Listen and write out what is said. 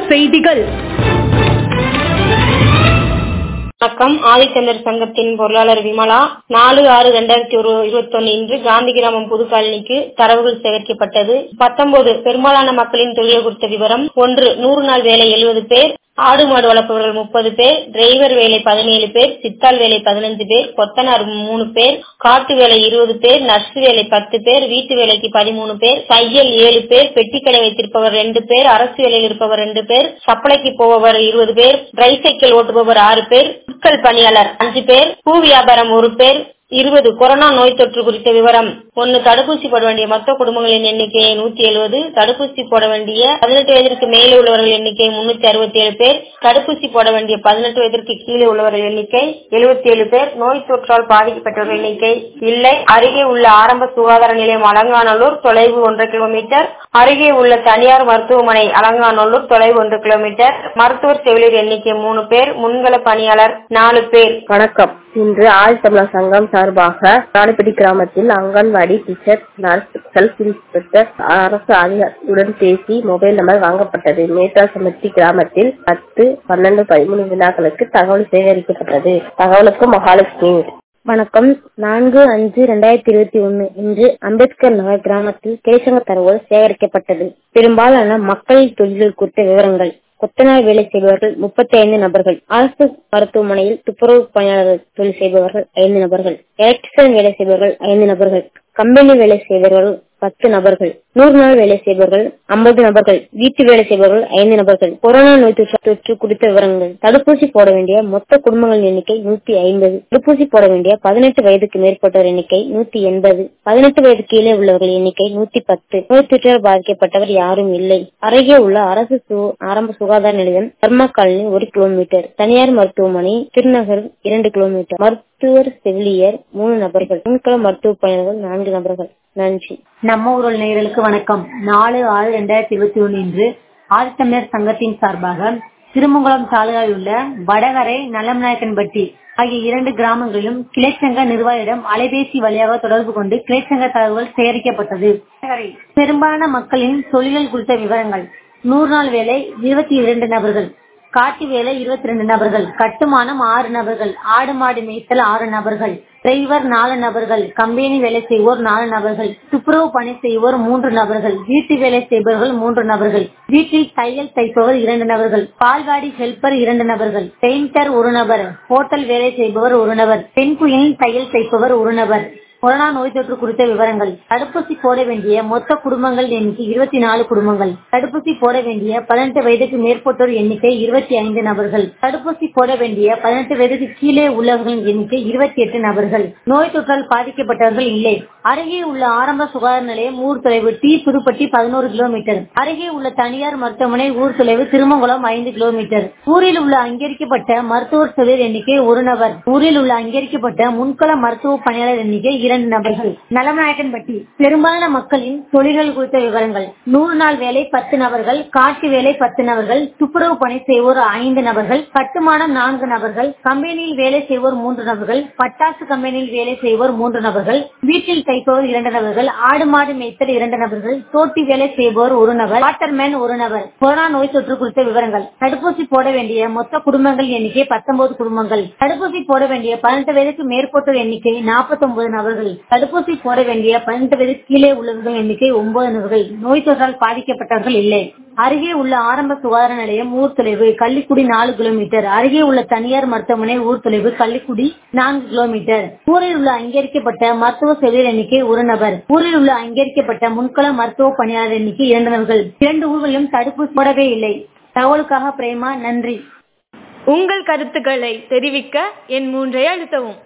செய்திகள். வணக்கம். ஆதித்தமிழர் சங்கத்தின் பொருளாளர் விமலா. 4/6/2021 இன்று காந்தி கிராமம் புதுக்காலனிக்கு தரவுகள் சேகரிக்கப்பட்டது. 19 பெரும்பாலான மக்களின் தொழில் குறித்த விவரம். 1 100 நாள் வேலை 70 பேர், ஆடு மாடு வளர்ப்பவர்கள் 30 பேர், டிரைவர் வேலை 17 பேர், சித்தாள் வேலை 15 பேர், கொத்தனார் 3 பேர், காட்டு வேலை 20 பேர், நர்ஸ் வேலை 10 பேர், வீட்டு வேலைக்கு 13 பேர், தையல் 7 பேர், பெட்டிக்கடை வைத்திருப்பவர் 2 பேர், அரசு வேலையில் இருப்பவர் 2 பேர், சப்ளைக்கு போபவர் 20 பேர், டிரை சைக்கிள் ஓட்டுபவர் 6 பேர், குட்கல் பணியாளர் 5 பேர், பூ வியாபாரம் 1 பேர். 20 கொரோனா நோய் தொற்று குறித்த விவரம். 1 தடுப்பூசி போட வேண்டிய மொத்த குடும்பங்களின் எண்ணிக்கை 170. தடுப்பூசி போட வேண்டிய 18 வயதிற்கு மேலே உள்ளவர்கள் எண்ணிக்கை 367 பேர். தடுப்பூசி போட வேண்டிய 18 வயதிற்கு கீழே உள்ளவர்கள் எண்ணிக்கை 77 பேர். நோய் தொற்றால் பாதிக்கப்பட்டவர்கள் எண்ணிக்கை இல்லை. அருகே உள்ள ஆரம்ப சுகாதார நிலையம் அலங்காநல்லூர், தொலைவு 1 கிலோமீட்டர். அருகே உள்ள தனியார் மருத்துவமனை அலங்காநல்லூர், தொலைவு 1 கிலோமீட்டர். மருத்துவர் செவிலியர் எண்ணிக்கை 3 பேர். முன்கள பணியாளர் 4 பேர். வணக்கம். இன்று ஆதித்தமிழர் சங்கம் சார்பாக ராணிப்பட்டி கிராமத்தில் anganwadi teacher, nurse, self inspector, அரசு அதிகாரியுடன் பேசி மொபைல் நம்பர் வாங்கப்பட்டது. மேட்டாசமத்தி கிராமத்தில் 10, 12, 13 வினாக்களுக்கு தகவல் சேகரிக்கப்பட்டது. தகவலுக்கு மகாலட்சுமி. வணக்கம். 4/5/2021 இன்று அம்பேத்கர் நகர் கிராமத்தில் கிளைச்சங்க தரவுகள் சேகரிக்கப்பட்டது. பெரும்பாலான மக்கள் தொழில்கள் குறித்த விவரங்கள். கொத்தனார் வேலை செய்பவர்கள் 35 நபர்கள், அரசு மருத்துவமனையில் துப்புரவு பணியாளர்கள் தொழில் செய்பவர்கள் 5 நபர்கள், எலக்ட்ரிஷியன் வேலை செய்பவர்கள் 5 நபர்கள், கம்பெனி வேலை செய்பவர்கள் 10 நபர்கள், 100 நாள் வேலை செய்பவர்கள் 50 நபர்கள், வீட்டு வேலை செய்பவர்கள் 5 நபர்கள். கொரோனா நோய் தொற்று குறித்த விவரங்கள். தடுப்பூசி போட வேண்டிய மொத்த குடும்பங்களின் எண்ணிக்கை 150. தடுப்பூசி போட வேண்டிய 18 வயதுக்கு மேற்பட்டோர் எண்ணிக்கை 180. 18 வயது கீழே உள்ளவர்கள் எண்ணிக்கை 110. நோய் தொற்றால் பாதிக்கப்பட்டவர் யாரும் இல்லை. அருகே உள்ள அரசு ஆரம்ப சுகாதார நிலையம் தர்மா காலனி 1 கிலோமீட்டர். தனியார் மருத்துவமனை திருநகர் 2 கிலோமீட்டர். மருத்துவர் செவிலியர் 3 நபர்கள். முன்கள மருத்துவ பணியாளர்கள் 4 நபர்கள். நன்றி. நம்ம ஊரல் நேயர்களுக்கு வணக்கம். 4/6/2021 இன்று ஆதித்தமிழர் சங்கத்தின் சார்பாக திருமங்கலம் தாலுகாவில் உள்ள வடகரை, நல்லமநாயக்கன்பட்டி ஆகிய 2 கிராமங்களிலும் கிளைச்சங்க நிர்வாகியிடம் அலைபேசி வழியாக தொடர்பு கொண்டு கிளைச்சங்க தகவல்கள் சேகரிக்கப்பட்டது. பெரும்பாலான மக்களின் தொழில்கள் குறித்த விவரங்கள். 100 நாள் வேலை 22 நபர்கள், காட்டு வேலை 22 நபர்கள், கட்டுமானம் 6 நபர்கள், ஆடு மாடு மேய்த்தல் 6 நபர்கள், டிரைவர் 4 நபர்கள், கம்பெனி வேலை செய்வோர் 4 நபர்கள், துப்புரவு பணி செய்வோர் 3 நபர்கள், வீட்டு வேலை செய்பவர்கள் 3 நபர்கள், வீட்டில் தையல் தைப்பவர் 2 நபர்கள், பால்வாடி ஹெல்பர் 2 நபர்கள், பெயிண்டர் 1 நபர், ஹோட்டல் வேலை செய்பவர் 1 நபர், பெண் குயிலில் தையல் தைப்பவர் 1 நபர். கொரோனா நோய் தொற்று குறித்த விவரங்கள். தடுப்பூசி போட வேண்டிய மொத்த குடும்பங்கள் எண்ணிக்கை 24 குடும்பங்கள். தடுப்பூசி போட வேண்டிய 18 வயதுக்கு மேற்பட்டோர் எண்ணிக்கை 25 நபர்கள். தடுப்பூசி போட வேண்டிய 18 வயதுக்கு கீழே உள்ளவர்களின் எண்ணிக்கை 28 நபர்கள். நோய் தொற்றால் பாதிக்கப்பட்டவர்கள் இல்லை. அருகே உள்ள ஆரம்ப சுகாதார நிலையம் ஊர் தொலைவு டி புதுப்பட்டி 11 கிலோமீட்டர். அருகே உள்ள தனியார் மருத்துவமனை ஊர் தொலைவு திருமங்கலம் 5 கிலோமீட்டர். ஊரில் உள்ள அங்கீகரிக்கப்பட்ட மருத்துவர் செவிலியர் எண்ணிக்கை 1 நபர். ஊரில் உள்ள அங்கீகரிக்கப்பட்ட முன்கள மருத்துவ பணியாளர் எண்ணிக்கை 2 நபர்கள். நலமநாயக்கன்பட்டி பெரும்பாலான மக்களின் தொழில்கள் குறித்த விவரங்கள். 100 நாள் வேலை 10 நபர்கள், காட்டு வேலை 10 நபர்கள், துப்புரவு பணி செய்வோர் 5 நபர்கள், கட்டுமானம் 4 நபர்கள், கம்பெனியில் வேலை செய்வோர் 3 நபர்கள், பட்டாசு கம்பெனியில் வேலை செய்வோர் 3 நபர்கள், வீட்டில் தைப்பவர் 2 நபர்கள், ஆடு மாடு மேய்த்தல் 2 நபர்கள், தோட்டி வேலை செய்வோர் 1 நபர், வாட்டர்மேன் 1 நபர். கொரோனா நோய் தொற்று குறித்த விவரங்கள். தடுப்பூசி போட வேண்டிய மொத்த குடும்பங்கள் எண்ணிக்கை 19 குடும்பங்கள். தடுப்பூசி போட வேண்டிய 18 வயதுக்கு மேற்பட்டோர் எண்ணிக்கை 49 நபர்கள். தடுப்பூசி போட வேண்டிய 18 வயது கீழே உள்ளவர்கள் எண்ணிக்கை 9 நபர்கள். நோய் தொற்றால் பாதிக்கப்பட்டவர்கள் இல்லை. அருகே உள்ள ஆரம்ப சுகாதார நிலையம் ஊர் தொலைவு கள்ளிக்குடி 4 கிலோமீட்டர். அருகே உள்ள தனியார் மருத்துவமனை ஊர் தொலைவு கள்ளிக்குடி 4 கிலோமீட்டர். ஊரில் உள்ள அங்கீகரிக்கப்பட்ட மருத்துவ செவிலியர் எண்ணிக்கை 1 நபர். ஊரில் உள்ள அங்கீகரிக்கப்பட்ட முன்கள மருத்துவ பணியாளர் எண்ணிக்கை 2 நபர்கள். 2 ஊர்களிலும் தடுப்பூசி போடவே இல்லை. தகவலுக்காக பிரேமா. நன்றி. உங்கள் கருத்துக்களை தெரிவிக்க எண் 3 அழுத்தவும்.